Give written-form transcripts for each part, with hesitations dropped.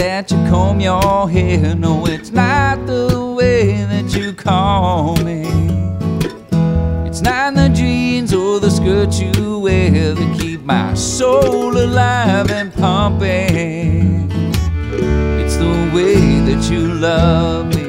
that you comb your hair. No, it's not the way that you call me. It's not the jeans or the skirt you wear that keep my soul alive and pumping. It's the way that you love me.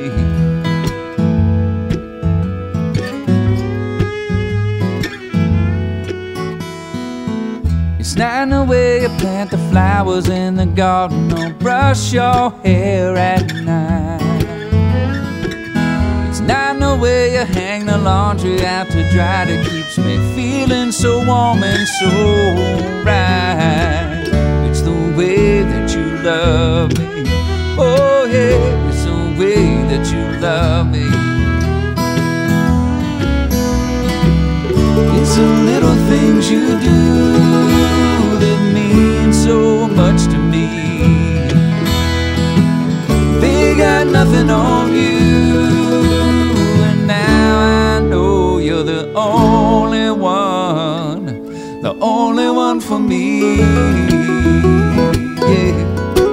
It's not the way you plant the flowers in the garden or brush your hair at night. It's not the way you hang the laundry out to dry that keeps me feeling so warm and so right. It's the way that you love me. Oh yeah, it's the way that you love me. It's the little things you do that mean so much to me. They got nothing on you, and now I know you're the only one for me. Yeah.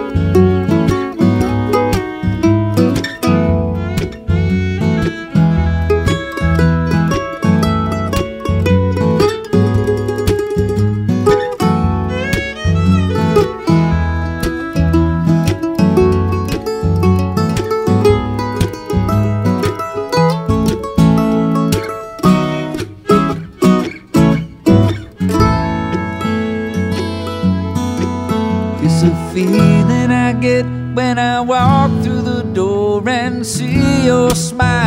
It's a feeling I get when I walk through the door and see your smile.